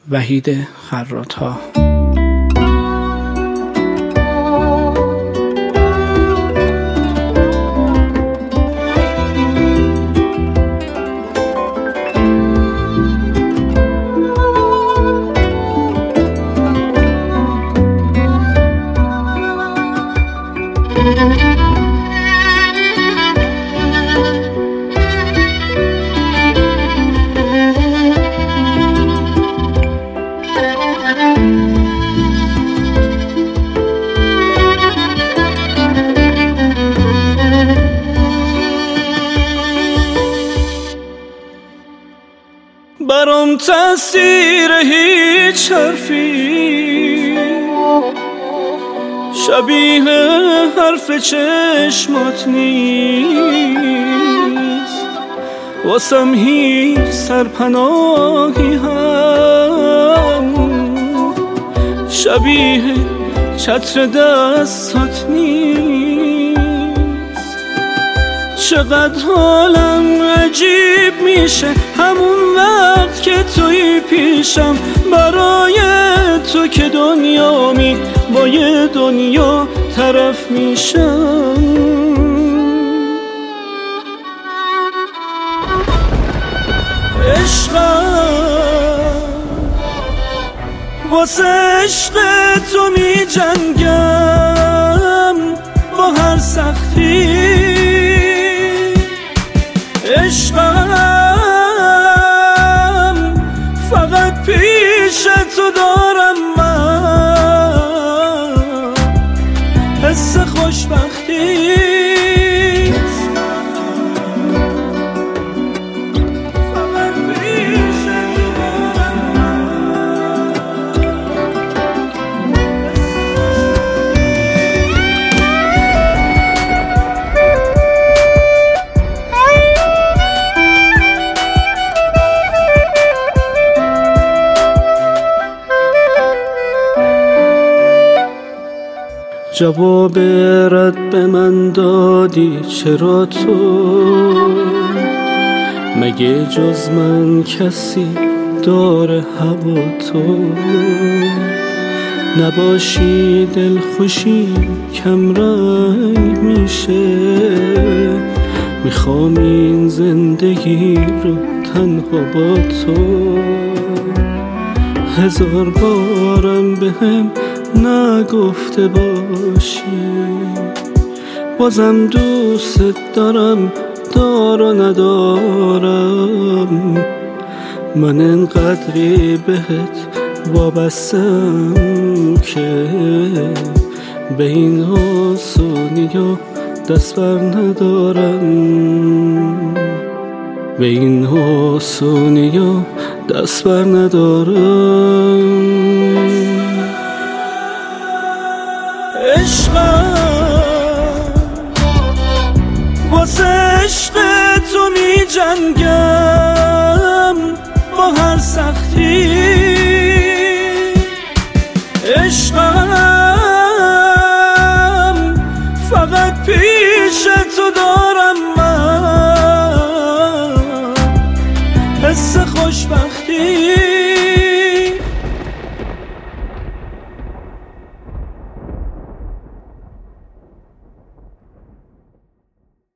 وحید خراط‌ها. برام تأثیر هیچ حرفی شبیه حرف چشمات نیست، واسم هیچ سرپناهی هم شبیه چتر دستات نیست. چقدر حالم عجیب میشه همون وقت که توی پیشم، برای تو که دنیامی با یه دنیا طرف میشم. عشقم واسه عشق تو می جنگم با هر سختی. عشقم فقط پیش تو دارم من حس خوشبختی. جواب رد به من دادی چرا تو؟ مگه جز من کسی داره هوا تو؟ نباشی دلخوشی کمرنگ میشه، میخوام این زندگی رو تنها با تو. هزار بارم بهم نگفته باشی بازم دوست دارم، دار و ندارم. من انقدری بهت وابستم که به این آسونی ها دست بر ندارم، به این آسونی ها دست بر ندارم. عشقم واسه عشق تو می جنگم با هر سختی. عشقم فقط پیش تو دارم من حس خوشبختی.